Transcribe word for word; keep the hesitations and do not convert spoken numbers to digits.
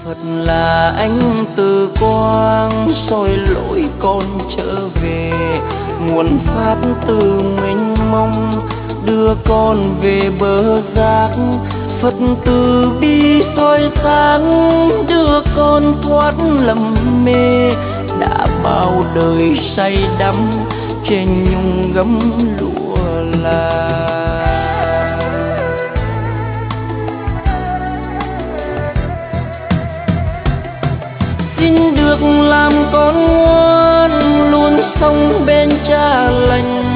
Phật là ánh từ quang soi lối con trở về, nguồn pháp từ mênh mông đưa con về bờ giác. Phật từ bi soi sáng đưa con thoát lầm mê, đã bao đời say đắm trên nhung gấm lụa là. Xin được làm con ngoan luôn sống bên cha lành,